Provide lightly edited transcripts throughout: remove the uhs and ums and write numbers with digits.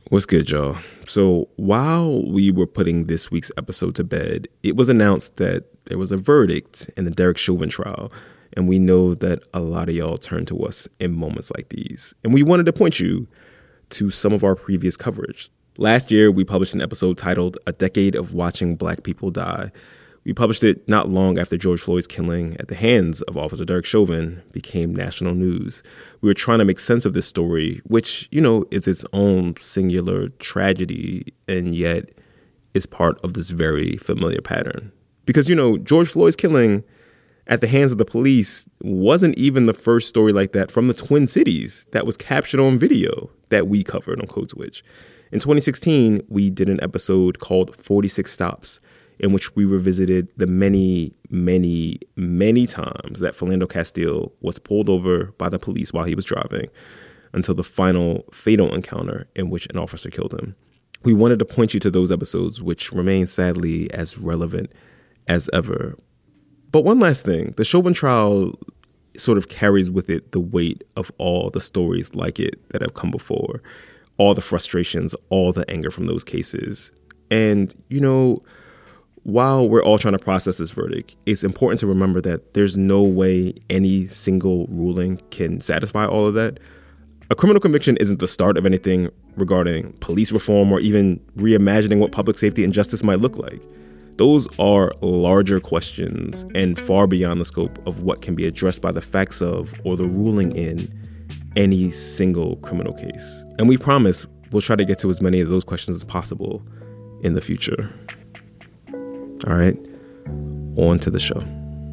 What's good, y'all? So while we were putting this week's episode to bed, it was announced that there was a verdict in the Derek Chauvin trial. And we know that a lot of y'all turn to us in moments like these. And we wanted to point you to some of our previous coverage. Last year, we published an episode titled A Decade of Watching Black People Die. We published it not long after George Floyd's killing at the hands of Officer Derek Chauvin became national news. We were trying to make sense of this story, which, is its own singular tragedy, and yet is part of this very familiar pattern. Because, George Floyd's killing at the hands of the police wasn't even the first story like that from the Twin Cities that was captured on video that we covered on Code Switch. In 2016, we did an episode called 46 Stops, in which we revisited the many, many, many times that Philando Castile was pulled over by the police while he was driving until the final fatal encounter in which an officer killed him. We wanted to point you to those episodes, which remain sadly as relevant as ever. But one last thing, the Chauvin trial sort of carries with it the weight of all the stories like it that have come before, all the frustrations, all the anger from those cases. And, while we're all trying to process this verdict, it's important to remember that there's no way any single ruling can satisfy all of that. A criminal conviction isn't the start of anything regarding police reform or even reimagining what public safety and justice might look like. Those are larger questions and far beyond the scope of what can be addressed by the facts of or the ruling in any single criminal case. And we promise we'll try to get to as many of those questions as possible in the future. All right, on to the show.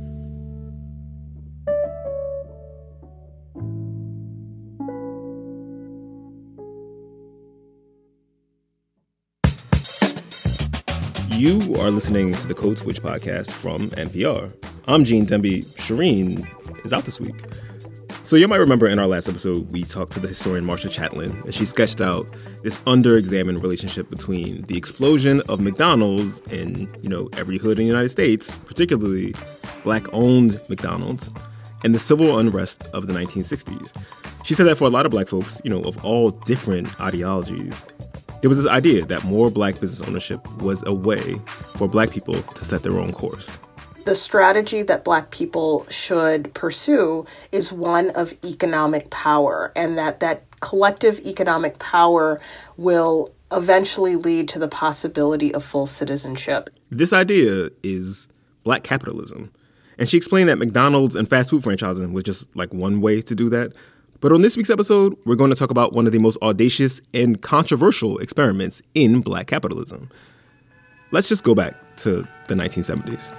You are listening to the Code Switch podcast from NPR. I'm Gene Demby. Shireen is out this week. So you might remember in our last episode, we talked to the historian Marcia Chatelain, and she sketched out this under-examined relationship between the explosion of McDonald's in, every hood in the United States, particularly Black-owned McDonald's, and the civil unrest of the 1960s. She said that for a lot of Black folks, of all different ideologies, there was this idea that more Black business ownership was a way for Black people to set their own course. The strategy that Black people should pursue is one of economic power, and that collective economic power will eventually lead to the possibility of full citizenship. This idea is Black capitalism. And she explained that McDonald's and fast food franchising was just like one way to do that. But on this week's episode, we're going to talk about one of the most audacious and controversial experiments in Black capitalism. Let's just go back to the 1970s.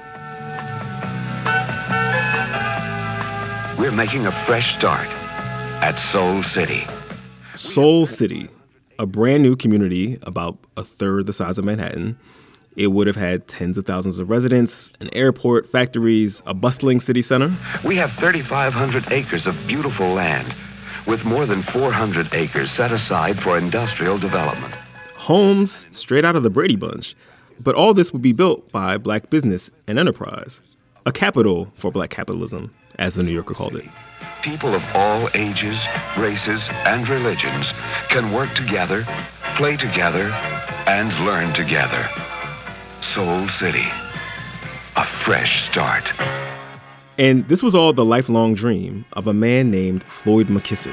We're making a fresh start at Soul City. Soul City, a brand new community about a third the size of Manhattan. It would have had tens of thousands of residents, an airport, factories, a bustling city center. We have 3,500 acres of beautiful land, with more than 400 acres set aside for industrial development. Homes straight out of the Brady Bunch. But all this would be built by Black business and enterprise. A capital for Black capitalism, as the New Yorker called it. People of all ages, races, and religions can work together, play together, and learn together. Soul City, a fresh start. And this was all the lifelong dream of a man named Floyd McKissick.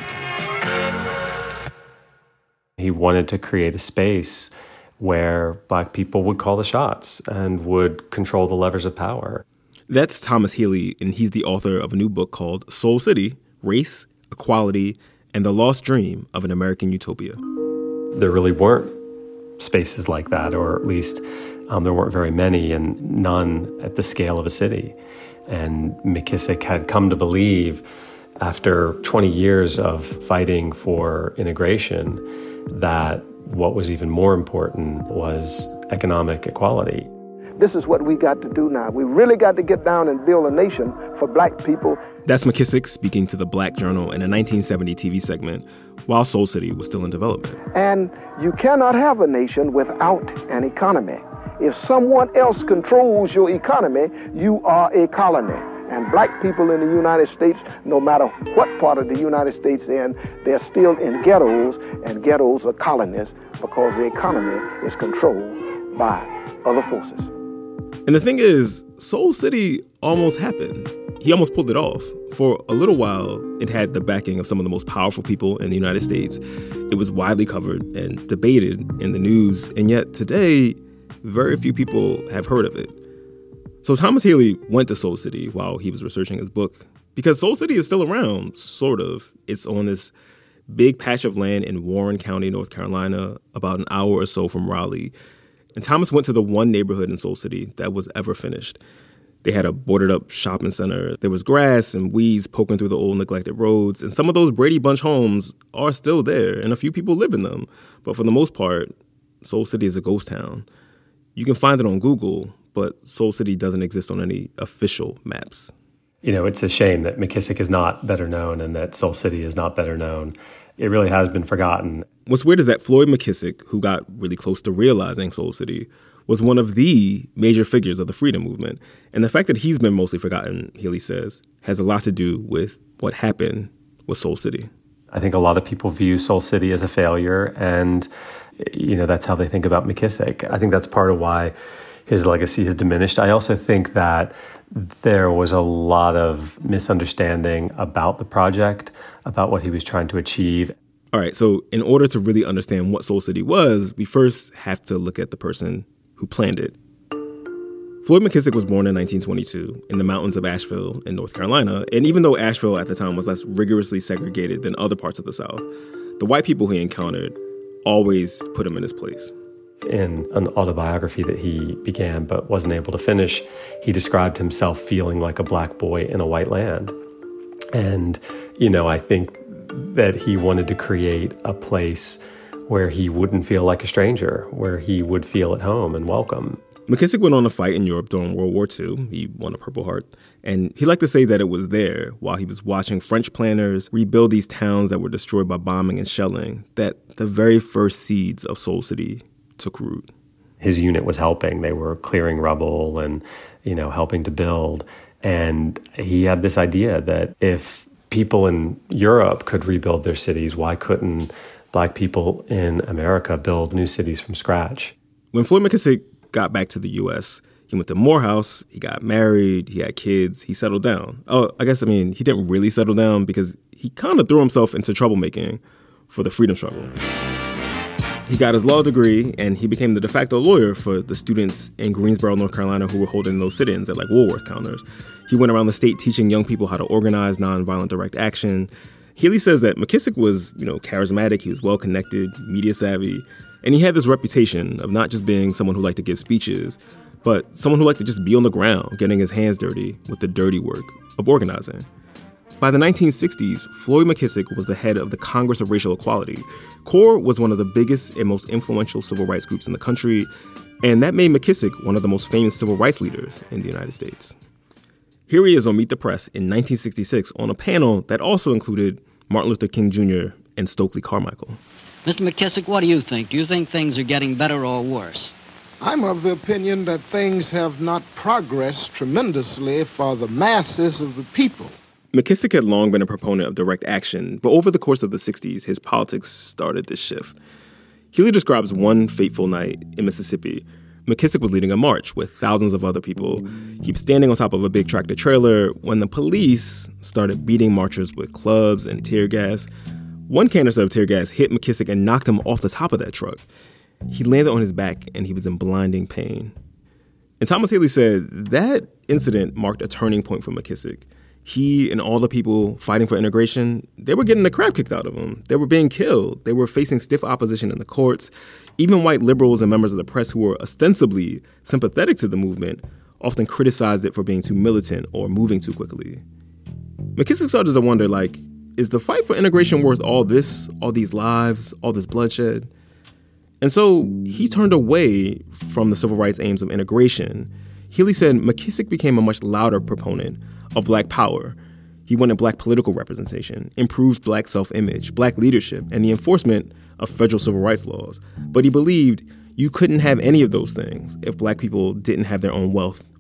He wanted to create a space where Black people would call the shots and would control the levers of power. That's Thomas Healy, and he's the author of a new book called Soul City, Race, Equality, and the Lost Dream of an American Utopia. There really weren't spaces like that, or at least there weren't very many, and none at the scale of a city. And McKissick had come to believe, after 20 years of fighting for integration, that what was even more important was economic equality. This is what we got to do now. We really got to get down and build a nation for Black people. That's McKissick speaking to the Black Journal in a 1970 TV segment while Soul City was still in development. And you cannot have a nation without an economy. If someone else controls your economy, you are a colony. And black people in the United States, no matter what part of the United States they're in, they're still in ghettos, and ghettos are colonies because the economy is controlled by other forces. And the thing is, Soul City almost happened. He almost pulled it off. For a little while, it had the backing of some of the most powerful people in the United States. It was widely covered and debated in the news, and yet today, very few people have heard of it. So Thomas Healy went to Soul City while he was researching his book, because Soul City is still around, sort of. It's on this big patch of land in Warren County, North Carolina, about an hour or so from Raleigh. And Thomas went to the one neighborhood in Soul City that was ever finished. They had a boarded-up shopping center. There was grass and weeds poking through the old neglected roads. And some of those Brady Bunch homes are still there, and a few people live in them. But for the most part, Soul City is a ghost town. You can find it on Google, but Soul City doesn't exist on any official maps. You know, it's a shame that McKissick is not better known and that Soul City is not better known. It really has been forgotten. What's weird is that Floyd McKissick, who got really close to realizing Soul City, was one of the major figures of the freedom movement. And the fact that he's been mostly forgotten, Healy says, has a lot to do with what happened with Soul City. I think a lot of people view Soul City as a failure, and, you know, that's how they think about McKissick. I think that's part of why his legacy has diminished. I also think that there was a lot of misunderstanding about the project, about what he was trying to achieve. All right, so in order to really understand what Soul City was, we first have to look at the person who planned it. Floyd McKissick was born in 1922 in the mountains of Asheville in North Carolina, and even though Asheville at the time was less rigorously segregated than other parts of the South, the white people he encountered always put him in his place. In an autobiography that he began but wasn't able to finish, he described himself feeling like a black boy in a white land. And, you know, I think that he wanted to create a place where he wouldn't feel like a stranger, where he would feel at home and welcome. McKissick went on to fight in Europe during World War II. He won a Purple Heart. And he liked to say that it was there, while he was watching French planners rebuild these towns that were destroyed by bombing and shelling, that the very first seeds of Soul City took root. His unit was helping. They were clearing rubble and, you know, helping to build. And he had this idea that if people in Europe could rebuild their cities, why couldn't black people in America build new cities from scratch? When Floyd McKissick got back to the U.S., he went to Morehouse, he got married, he had kids, he settled down. He didn't really settle down because he kind of threw himself into troublemaking for the freedom struggle. He got his law degree, and he became the de facto lawyer for the students in Greensboro, North Carolina, who were holding those sit-ins at, like, Woolworth counters. He went around the state teaching young people how to organize nonviolent direct action. Healy says that McKissick was, charismatic, he was well-connected, media-savvy, and he had this reputation of not just being someone who liked to give speeches, but someone who liked to just be on the ground, getting his hands dirty with the dirty work of organizing. By the 1960s, Floyd McKissick was the head of the Congress of Racial Equality. CORE was one of the biggest and most influential civil rights groups in the country, and that made McKissick one of the most famous civil rights leaders in the United States. Here he is on Meet the Press in 1966 on a panel that also included Martin Luther King Jr. and Stokely Carmichael. Mr. McKissick, what do you think? Do you think things are getting better or worse? I'm of the opinion that things have not progressed tremendously for the masses of the people. McKissick had long been a proponent of direct action, but over the course of the 60s, his politics started to shift. Healy describes one fateful night in Mississippi. McKissick was leading a march with thousands of other people. He was standing on top of a big tractor trailer when the police started beating marchers with clubs and tear gas. One canister of tear gas hit McKissick and knocked him off the top of that truck. He landed on his back and he was in blinding pain. And Thomas Healy said that incident marked a turning point for McKissick. He and all the people fighting for integration, they were getting the crap kicked out of them. They were being killed. They were facing stiff opposition in the courts. Even white liberals and members of the press who were ostensibly sympathetic to the movement often criticized it for being too militant or moving too quickly. McKissick started to wonder, is the fight for integration worth all this, all these lives, all this bloodshed? And so he turned away from the civil rights aims of integration. Healy said McKissick became a much louder proponent of black power. He wanted black political representation, improved black self-image, black leadership, and the enforcement of federal civil rights laws. But he believed you couldn't have any of those things if black people didn't have their own wealth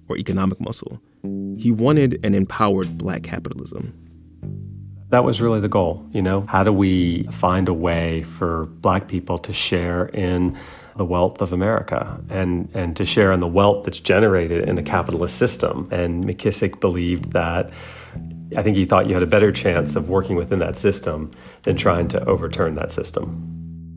or economic muscle. He wanted an empowered black capitalism. That was really the goal, you know? How do we find a way for black people to share in the wealth of America and to share in the wealth that's generated in the capitalist system? And McKissick believed that, I think he thought you had a better chance of working within that system than trying to overturn that system.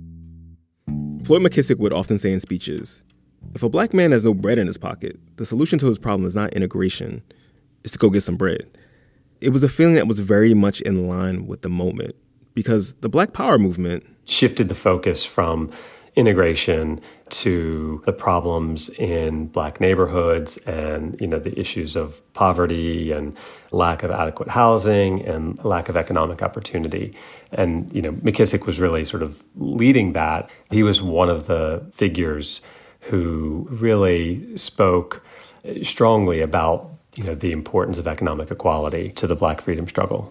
Floyd McKissick would often say in speeches, if a black man has no bread in his pocket, the solution to his problem is not integration, it's to go get some bread. It was a feeling that was very much in line with the moment because the Black Power movement shifted the focus from integration to the problems in black neighborhoods and, you know, the issues of poverty and lack of adequate housing and lack of economic opportunity. And, you know, McKissick was really sort of leading that. He was one of the figures who really spoke strongly about, you know, the importance of economic equality to the black freedom struggle.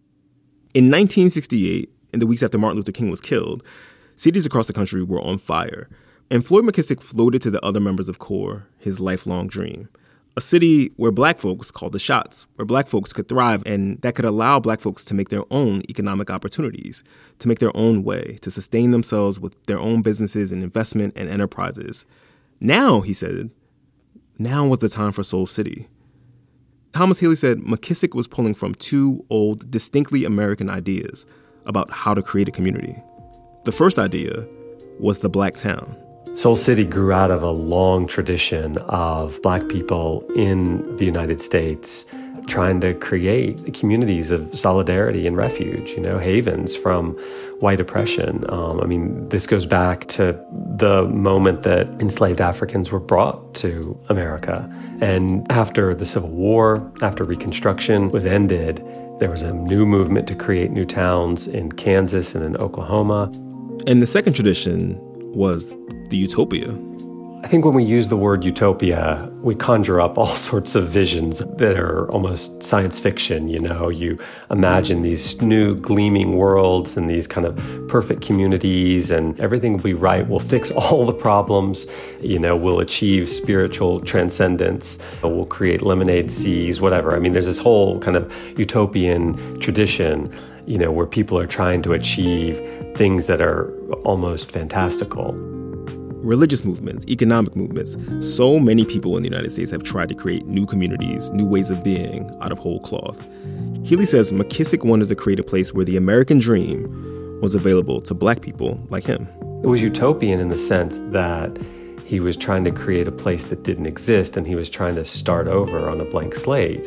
In 1968, in the weeks after Martin Luther King was killed, cities across the country were on fire. And Floyd McKissick floated to the other members of CORE his lifelong dream. A city where black folks called the shots, where black folks could thrive and that could allow black folks to make their own economic opportunities, to make their own way, to sustain themselves with their own businesses and investment and enterprises. Now, he said, now was the time for Soul City. Thomas Healy said McKissick was pulling from two old, distinctly American ideas about how to create a community. The first idea was the black town. Soul City grew out of a long tradition of black people in the United States trying to create communities of solidarity and refuge, you know, havens from white oppression. I mean, this goes back to the moment that enslaved Africans were brought to America. And after the Civil War, after Reconstruction was ended, there was a new movement to create new towns in Kansas and in Oklahoma. And the second tradition was the utopia. I think when we use the word utopia, we conjure up all sorts of visions that are almost science fiction. You know, you imagine these new gleaming worlds and these kind of perfect communities, and everything will be right. We'll fix all the problems. You know, we'll achieve spiritual transcendence. We'll create lemonade seas, whatever. I mean, there's this whole kind of utopian tradition, you know, where people are trying to achieve things that are almost fantastical. Religious movements, economic movements, so many people in the United States have tried to create new communities, new ways of being out of whole cloth. Healy says McKissick wanted to create a place where the American dream was available to black people like him. It was utopian in the sense that he was trying to create a place that didn't exist, and he was trying to start over on a blank slate.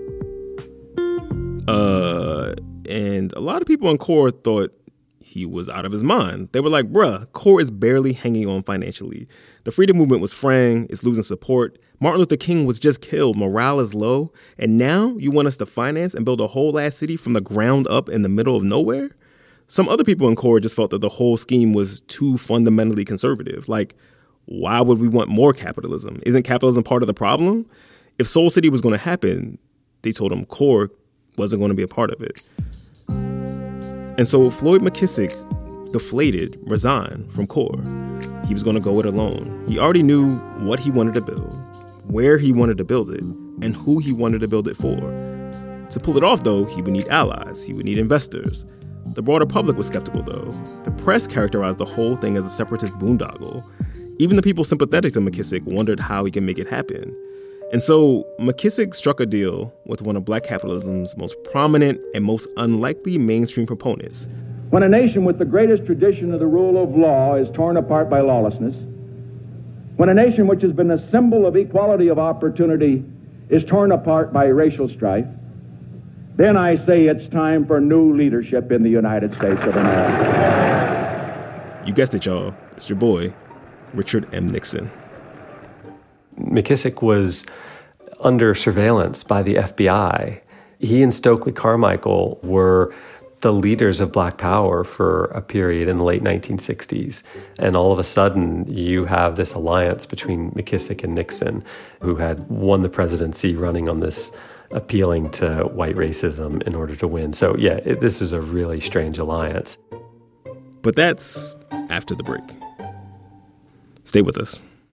And a lot of people in CORE thought he was out of his mind. They were like, bruh, CORE is barely hanging on financially. The freedom movement was fraying, it's losing support. Martin Luther King was just killed, morale is low. And now you want us to finance and build a whole ass city from the ground up in the middle of nowhere? Some other people in CORE just felt that the whole scheme was too fundamentally conservative. Like, why would we want more capitalism? Isn't capitalism part of the problem? If Soul City was going to happen, they told him CORE wasn't going to be a part of it. And so Floyd McKissick deflated, resigned from CORE. He was going to go it alone. He already knew what he wanted to build, where he wanted to build it, and who he wanted to build it for. To pull it off, though, he would need allies. He would need investors. The broader public was skeptical, though. The press characterized the whole thing as a separatist boondoggle. Even the people sympathetic to McKissick wondered how he could make it happen. And so McKissick struck a deal with one of black capitalism's most prominent and most unlikely mainstream proponents. When a nation with the greatest tradition of the rule of law is torn apart by lawlessness, when a nation which has been a symbol of equality of opportunity is torn apart by racial strife, then I say it's time for new leadership in the United States of America. You guessed it, y'all. It's your boy, Richard M. Nixon. McKissick was under surveillance by the FBI. He and Stokely Carmichael were the leaders of Black Power for a period in the late 1960s. And all of a sudden, you have this alliance between McKissick and Nixon, who had won the presidency running on this appealing to white racism in order to win. So yeah, this is a really strange alliance. But that's after the break. Stay with us.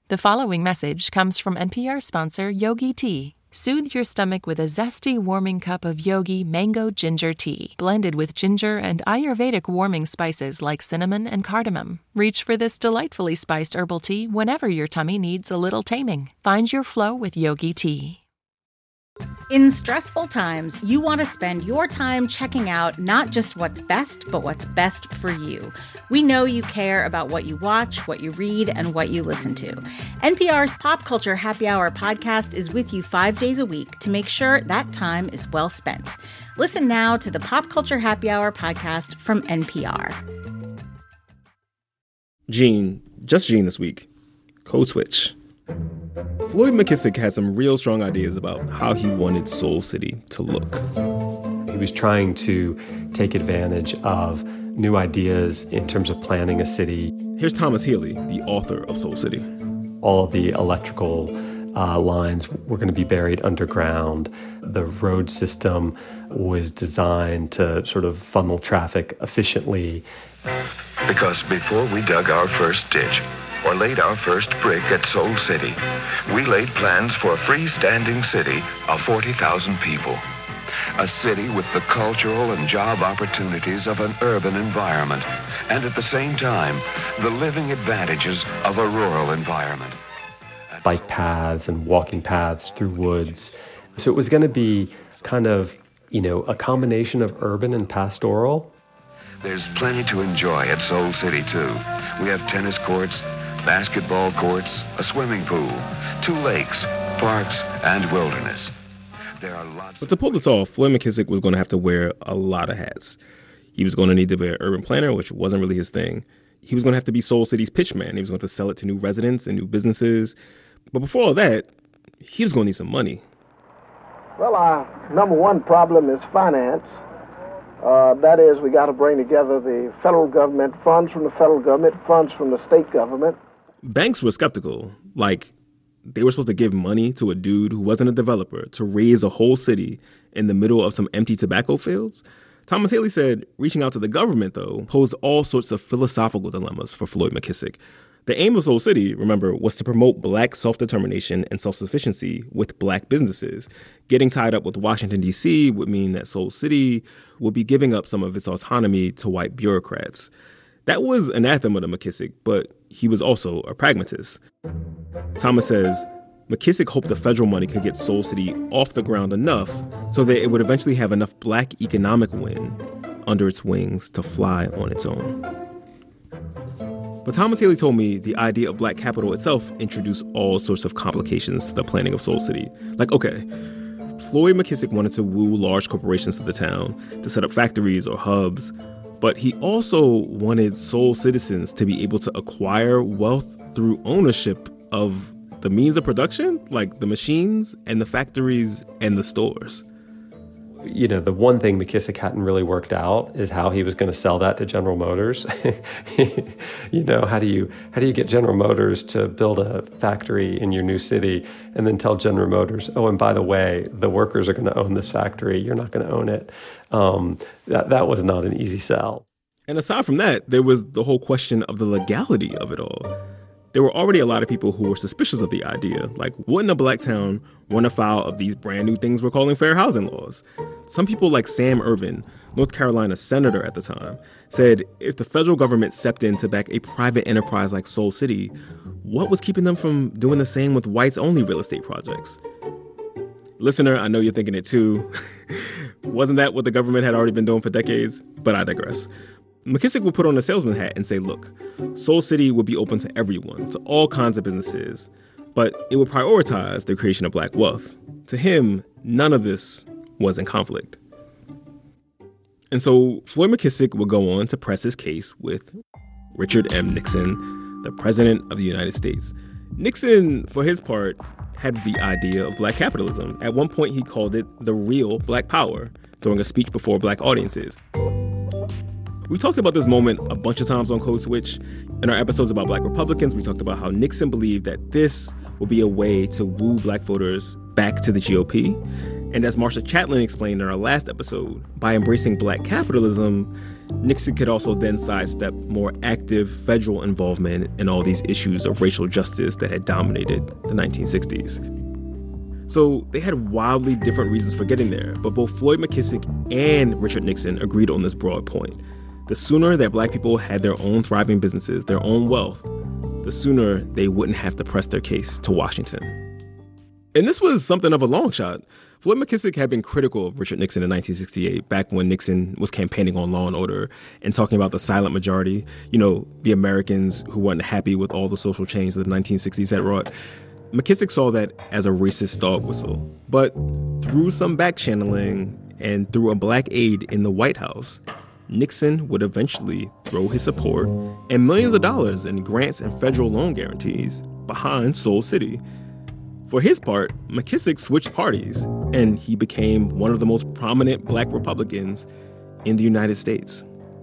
The following message comes from NPR sponsor Yogi Tea. Soothe your stomach with a zesty, warming cup of Yogi Mango Ginger Tea, blended with ginger and Ayurvedic warming spices like cinnamon and cardamom. Reach for this delightfully spiced herbal tea whenever your tummy needs a little taming. Find your flow with Yogi Tea. In stressful times, you want to spend your time checking out not just what's best, but what's best for you. We know you care about what you watch, what you read, and what you listen to. NPR's Pop Culture Happy Hour podcast is with you 5 days a week to make sure that time is well spent. Listen now to the Pop Culture Happy Hour podcast from NPR. Gene this week. Code Switch. Floyd McKissick had some real strong ideas about how he wanted Soul City to look. He was trying to take advantage of new ideas in terms of planning a city. Here's Thomas Healy, the author of Soul City. All of the electrical lines were going to be buried underground. The road system was designed to sort of funnel traffic efficiently. Because before we dug our first ditch or laid our first brick at Soul City, we laid plans for a freestanding city of 40,000 people. A city with the cultural and job opportunities of an urban environment, and at the same time, the living advantages of a rural environment. Bike paths and walking paths through woods. So it was going to be kind of, a combination of urban and pastoral. There's plenty to enjoy at Soul City, too. We have tennis courts, basketball courts, a swimming pool, 2 lakes, parks, and wilderness. There are lots. But to pull this off, Floyd McKissick was going to have to wear a lot of hats. He was going to need to be an urban planner, which wasn't really his thing. He was going to have to be Soul City's pitchman. He was going to sell it to new residents and new businesses. But before all that, he was going to need some money. Well, our number one problem is finance. That is, we got to bring together the federal government, funds from the federal government, funds from the state government. Banks were skeptical. Like, they were supposed to give money to a dude who wasn't a developer to raise a whole city in the middle of some empty tobacco fields. Thomas Healy said reaching out to the government, though, posed all sorts of philosophical dilemmas for Floyd McKissick. The aim of Soul City, remember, was to promote black self-determination and self-sufficiency with black businesses. Getting tied up with Washington, D.C. would mean that Soul City would be giving up some of its autonomy to white bureaucrats. That was anathema to McKissick, but he was also a pragmatist. Thomas says McKissick hoped the federal money could get Soul City off the ground enough so that it would eventually have enough black economic wind under its wings to fly on its own. But Thomas Healy told me the idea of black capital itself introduced all sorts of complications to the planning of Soul City. Like, okay, Floyd McKissick wanted to woo large corporations to the town to set up factories or hubs, but he also wanted Soul citizens to be able to acquire wealth through ownership of the means of production, like the machines and the factories and the stores. The one thing McKissick hadn't really worked out is how he was going to sell that to General Motors. How do you get General Motors to build a factory in your new city and then tell General Motors, oh, and by the way, the workers are going to own this factory. You're not going to own it. That was not an easy sell. And aside from that, there was the whole question of the legality of it all. There were already a lot of people who were suspicious of the idea. Like, wouldn't a black town run afoul of these brand new things we're calling fair housing laws? Some people like Sam Ervin, North Carolina senator at the time, said if the federal government stepped in to back a private enterprise like Soul City, what was keeping them from doing the same with whites-only real estate projects? Listener, I know you're thinking it too. Wasn't that what the government had already been doing for decades? But I digress. McKissick would put on a salesman hat and say, look, Soul City would be open to everyone, to all kinds of businesses, but it would prioritize the creation of black wealth. To him, none of this was in conflict. And so Floyd McKissick would go on to press his case with Richard M. Nixon, the President of the United States. Nixon, for his part, had the idea of black capitalism. At one point, he called it the real black power during a speech before black audiences. We talked about this moment a bunch of times on Code Switch. In our episodes about black Republicans, we talked about how Nixon believed that this would be a way to woo black voters back to the GOP. And as Marsha Chatelain explained in our last episode, by embracing black capitalism, Nixon could also then sidestep more active federal involvement in all these issues of racial justice that had dominated the 1960s. So they had wildly different reasons for getting there, but both Floyd McKissick and Richard Nixon agreed on this broad point. The sooner that black people had their own thriving businesses, their own wealth, the sooner they wouldn't have to press their case to Washington. And this was something of a long shot. Floyd McKissick had been critical of Richard Nixon in 1968, back when Nixon was campaigning on law and order and talking about the silent majority, the Americans who weren't happy with all the social change that the 1960s had wrought. McKissick saw that as a racist dog whistle. But through some back-channeling and through a black aide in the White House, Nixon would eventually throw his support and millions of dollars in grants and federal loan guarantees behind Soul City. For his part, McKissick switched parties, and he became one of the most prominent black Republicans in the United States.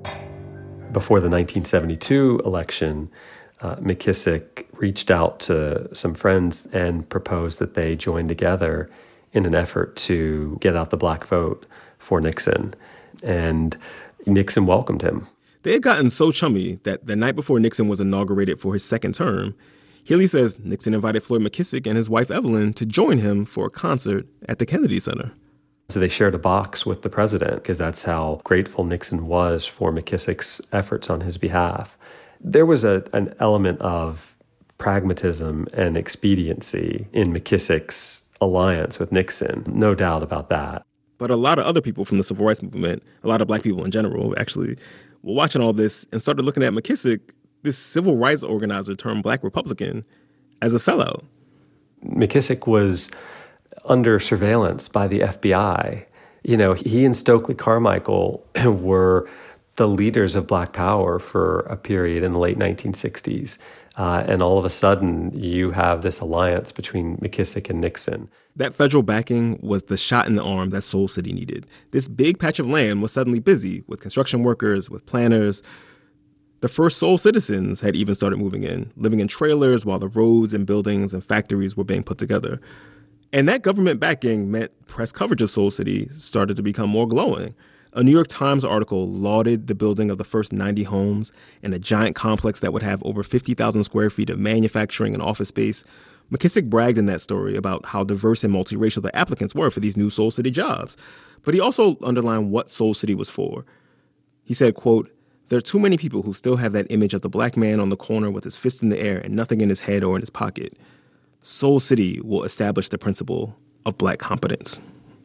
Before the 1972 election, McKissick reached out to some friends and proposed that they join together in an effort to get out the black vote for Nixon. And Nixon welcomed him. They had gotten so chummy that the night before Nixon was inaugurated for his second term, Healy says Nixon invited Floyd McKissick and his wife Evelyn to join him for a concert at the Kennedy Center. So they shared a box with the president because that's how grateful Nixon was for McKissick's efforts on his behalf. There was an element of pragmatism and expediency in McKissick's alliance with Nixon, no doubt about that. But a lot of other people from the civil rights movement, a lot of black people in general, actually, were watching all this and started looking at McKissick, this civil rights organizer turned black Republican, as a sellout. McKissick was under surveillance by the FBI. He and Stokely Carmichael were the leaders of Black Power for a period in the late 1960s. And all of a sudden, you have this alliance between McKissick and Nixon. That federal backing was the shot in the arm that Soul City needed. This big patch of land was suddenly busy with construction workers, with planners. The first Soul citizens had even started moving in, living in trailers while the roads and buildings and factories were being put together. And that government backing meant press coverage of Soul City started to become more glowing. A New York Times article lauded the building of the first 90 homes and a giant complex that would have over 50,000 square feet of manufacturing and office space. McKissick bragged in that story about how diverse and multiracial the applicants were for these new Soul City jobs. But he also underlined what Soul City was for. He said, quote, "There are too many people who still have that image of the black man on the corner with his fist in the air and nothing in his head or in his pocket. Soul City will establish the principle of black competence."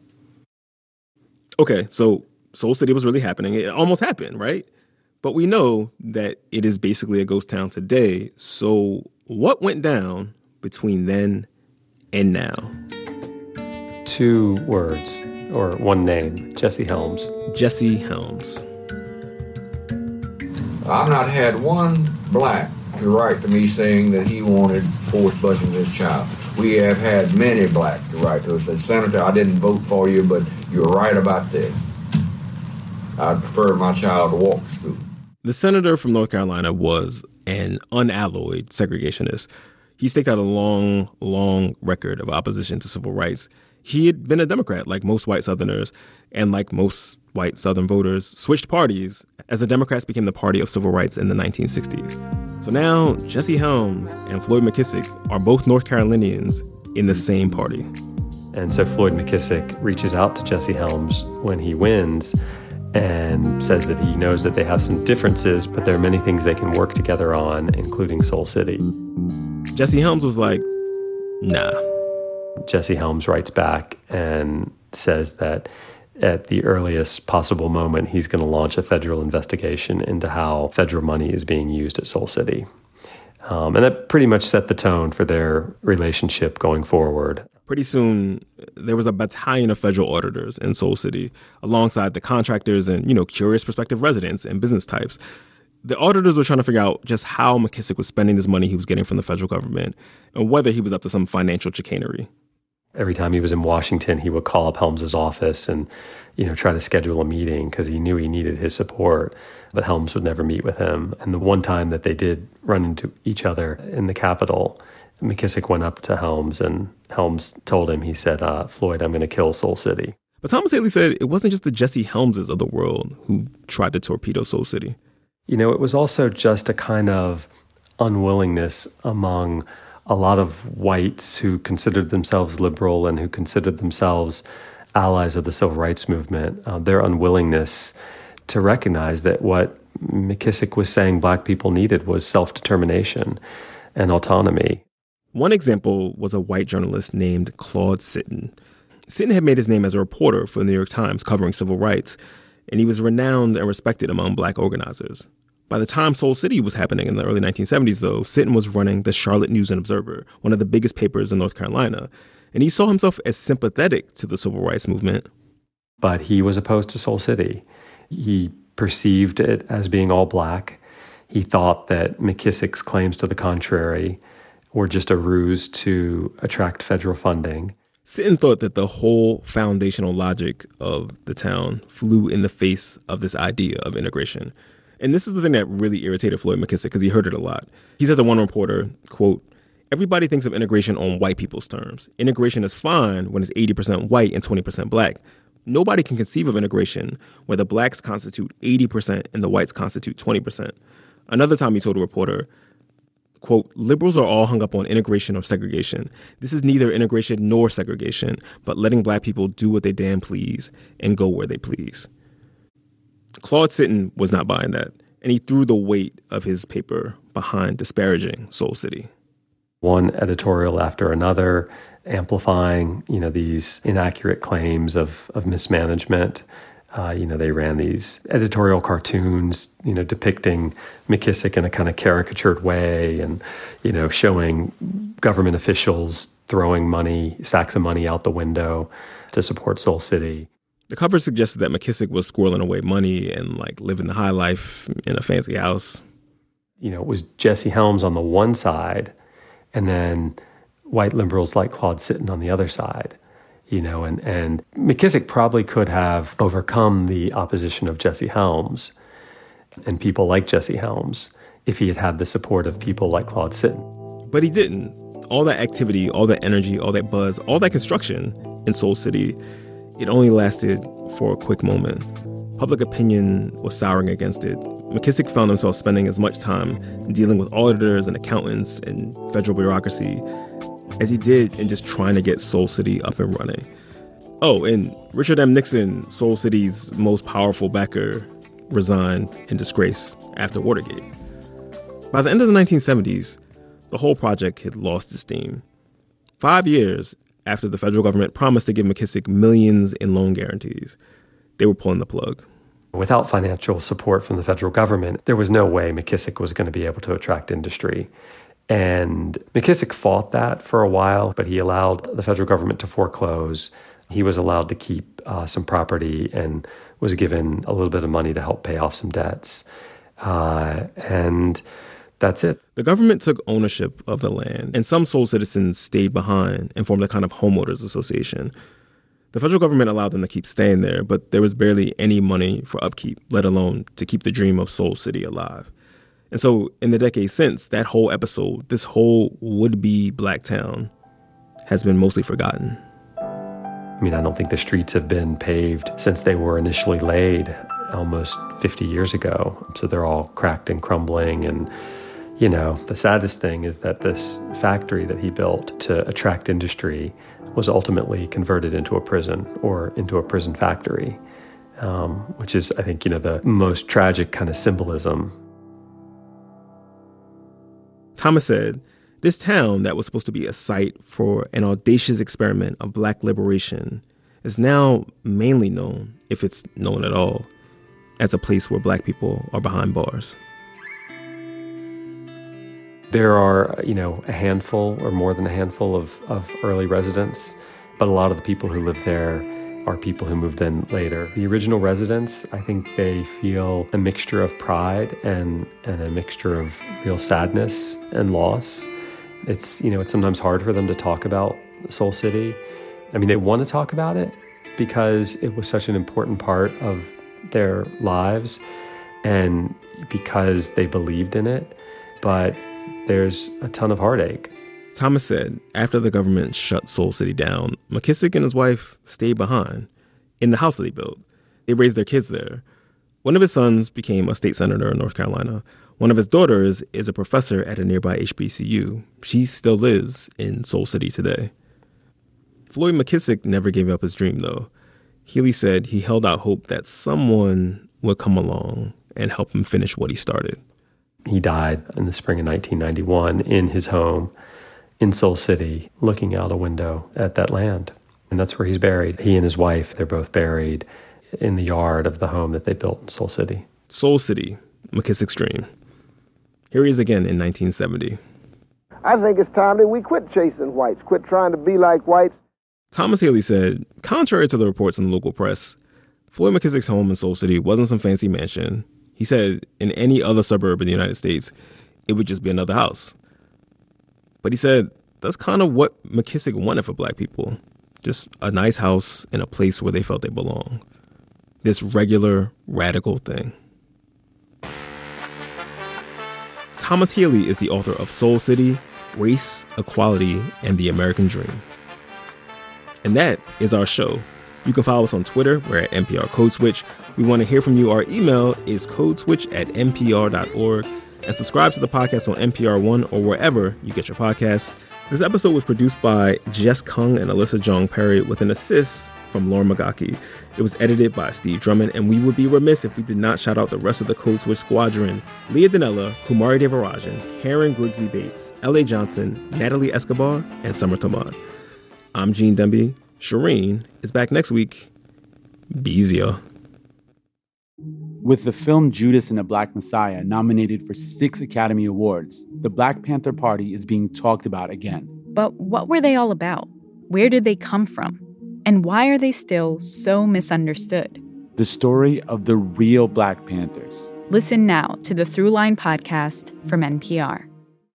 Okay, so Soul City was really happening. It almost happened, right? But we know that it is basically a ghost town today. So what went down between then and now? 2 words, or one name, Jesse Helms. Jesse Helms. I've not had one black to write to me saying that he wanted forced busing his child. We have had many blacks to write to us and say, "Senator, I didn't vote for you, but you're right about this. I'd prefer my child to walk to school." The senator from North Carolina was an unalloyed segregationist. He staked out a long, long record of opposition to civil rights. He had been a Democrat, like most white Southerners, and like most white Southern voters, switched parties as the Democrats became the party of civil rights in the 1960s. So now Jesse Helms and Floyd McKissick are both North Carolinians in the same party. And so Floyd McKissick reaches out to Jesse Helms when he wins and says that he knows that they have some differences, but there are many things they can work together on, including Soul City. Jesse Helms was like, nah. Jesse Helms writes back and says that at the earliest possible moment, he's going to launch a federal investigation into how federal money is being used at Soul City. And that pretty much set the tone for their relationship going forward. Pretty soon, there was a battalion of federal auditors in Soul City, alongside the contractors and, curious prospective residents and business types. The auditors were trying to figure out just how McKissick was spending this money he was getting from the federal government and whether he was up to some financial chicanery. Every time he was in Washington, he would call up Helms's office and, try to schedule a meeting because he knew he needed his support. But Helms would never meet with him. And the one time that they did run into each other in the Capitol, McKissick went up to Helms and Helms told him, he said, "Floyd, I'm going to kill Soul City." But Thomas Haley said it wasn't just the Jesse Helmses of the world who tried to torpedo Soul City. You know, it was also just a kind of unwillingness among a lot of whites who considered themselves liberal and who considered themselves allies of the civil rights movement, their unwillingness to recognize that what McKissick was saying black people needed was self-determination and autonomy. One example was a white journalist named Claude Sitton. Sitton had made his name as a reporter for the New York Times covering civil rights, and he was renowned and respected among black organizers. By the time Soul City was happening in the early 1970s, though, Sitton was running the Charlotte News and Observer, one of the biggest papers in North Carolina, and he saw himself as sympathetic to the civil rights movement. But he was opposed to Soul City. He perceived it as being all black. He thought that McKissick's claims to the contrary were just a ruse to attract federal funding. Sitton thought that the whole foundational logic of the town flew in the face of this idea of integration. And this is the thing that really irritated Floyd McKissick because he heard it a lot. He said to one reporter, quote, "Everybody thinks of integration on white people's terms. Integration is fine when it's 80% white and 20% black. Nobody can conceive of integration where the blacks constitute 80% and the whites constitute 20%. Another time he told a reporter, quote, "Liberals are all hung up on integration or segregation. This is neither integration nor segregation, but letting black people do what they damn please and go where they please." Claude Sitton was not buying that, and he threw the weight of his paper behind disparaging Soul City. One editorial after another, amplifying, these inaccurate claims of mismanagement. They ran these editorial cartoons, depicting McKissick in a kind of caricatured way and, showing government officials throwing sacks of money out the window to support Soul City. The cover suggested that McKissick was squirreling away money and living the high life in a fancy house. It was Jesse Helms on the one side and then white liberals like Claude Sitton on the other side. And McKissick probably could have overcome the opposition of Jesse Helms and people like Jesse Helms if he had had the support of people like Claude Sitton. But he didn't. All that activity, all that energy, all that buzz, all that construction in Soul City, it only lasted for a quick moment. Public opinion was souring against it. McKissick found himself spending as much time dealing with auditors and accountants and federal bureaucracy as he did in just trying to get Soul City up and running. Oh, and Richard M. Nixon, Soul City's most powerful backer, resigned in disgrace after Watergate. By the end of the 1970s, the whole project had lost its steam. 5 years after the federal government promised to give McKissick millions in loan guarantees, they were pulling the plug. Without financial support from the federal government, there was no way McKissick was going to be able to attract industry. And McKissick fought that for a while, but he allowed the federal government to foreclose. He was allowed to keep some property and was given a little bit of money to help pay off some debts. And that's it. The government took ownership of the land, and some Soul citizens stayed behind and formed a kind of homeowners association. The federal government allowed them to keep staying there, but there was barely any money for upkeep, let alone to keep the dream of Soul City alive. And so in the decades since, that whole episode, this whole would-be black town, has been mostly forgotten. I don't think the streets have been paved since they were initially laid almost 50 years ago. So they're all cracked and crumbling. And, the saddest thing is that this factory that he built to attract industry was ultimately converted into a prison or into a prison factory, which is, I think, the most tragic kind of symbolism. Thomas said, this town that was supposed to be a site for an audacious experiment of black liberation is now mainly known, if it's known at all, as a place where black people are behind bars. There are, a handful or more than a handful of early residents, but a lot of the people who live there are people who moved in later. The original residents, I think they feel a mixture of pride and a mixture of real sadness and loss. It's sometimes hard for them to talk about Soul City. They want to talk about it because it was such an important part of their lives and because they believed in it, but there's a ton of heartache. Thomas said after the government shut Soul City down, McKissick and his wife stayed behind. in the house that they built. They raised their kids there. One of his sons became a state senator in North Carolina. One of his daughters is a professor at a nearby HBCU. She still lives in Soul City today. Floyd McKissick never gave up his dream, though. Healy said he held out hope that someone would come along and help him finish what he started. He died in the spring of 1991 in his home in Soul City, looking out a window at that land. And that's where he's buried. He and his wife, they're both buried in the yard of the home that they built in Soul City. Soul City, McKissick's dream. Here he is again in 1970. I think it's time that we quit chasing whites, quit trying to be like whites. Thomas Healy said, contrary to the reports in the local press, Floyd McKissick's home in Soul City wasn't some fancy mansion. He said in any other suburb in the United States, it would just be another house. But he said that's kind of what McKissick wanted for black people. Just a nice house in a place where they felt they belong. This regular, radical thing. Thomas Healy is the author of Soul City, Race, Equality, and the American Dream. And that is our show. You can follow us on Twitter. We're at NPR Code Switch. We want to hear from you. Our email is codeswitch@npr.org. And subscribe to the podcast on NPR One or wherever you get your podcasts. This episode was produced by Jess Kung and Alyssa Jong Perry with an assist from Lauren Magaki. It was edited by Steve Drummond, and we would be remiss if we did not shout out the rest of the Code Switch squadron: Leah Dinella, Kumari Devarajan, Karen Grigsby Bates, L.A. Johnson, Natalie Escobar, and Summer Tomad. I'm Gene Demby. Shireen is back next week. Be easier. With the film Judas and the Black Messiah nominated for 6 Academy Awards, the Black Panther Party is being talked about again. But what were they all about? Where did they come from? And why are they still so misunderstood? The story of the real Black Panthers. Listen now to the Throughline podcast from NPR.